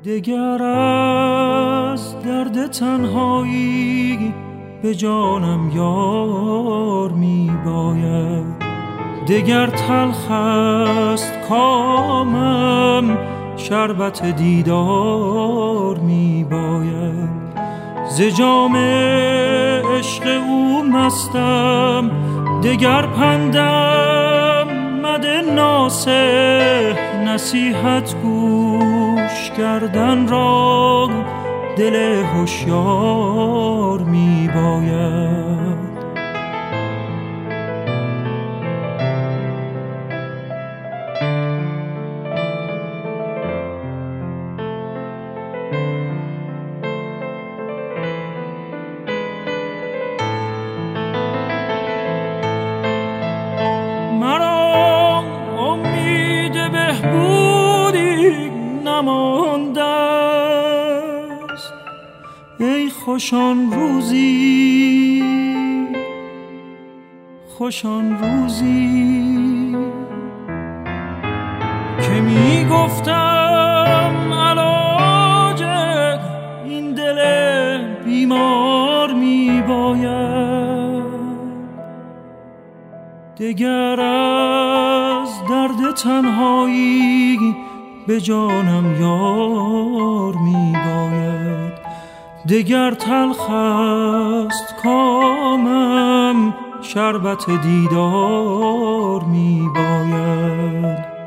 دگر از درد تنهایی به جانم یار می باید، دگر تلخ است کامم شربت دیدار می باید. ز جام عشق او مستم، دگر پندم مده ناصح، نصیحت گوش کردن را دل هوشیار می باید. مرا امید بهبودی نمانده است، ای خوشان روزی خوشان روزی که می گفتم علاج این دل بیمار می باید. دگر از درد تنهایی به جانم یار می باید، دگر تلخ است کامم شربت دیدار می باید.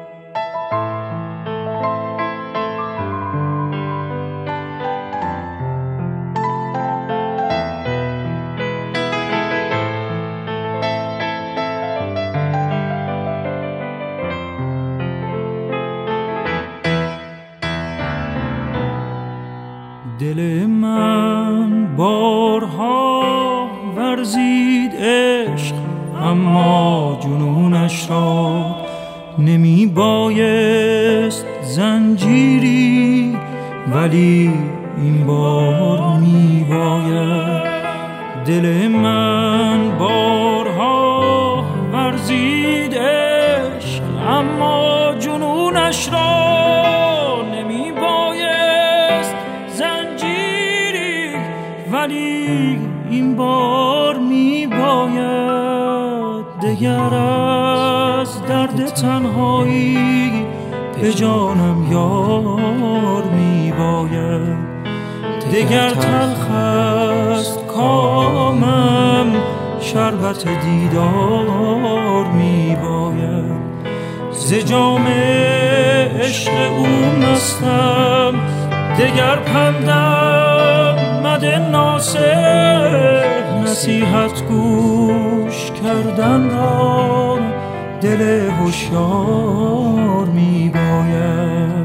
دل من بارها ورزید عشق، اما جنونش را نمی بایست زنجیری، ولی این بار می باید. دل من بارها ورزید عشق، اما جنونش را نمی بایست زنجیری، ولی این بار می باید. دگر از درد تنهایی به جانم یار می باید، دگر تلخ است کامم شربت دیدار می باید. ز جام عشق او مستم، دگر پندم مده ناصح، نصیحت گوش کردن را دل هوشیار می باید.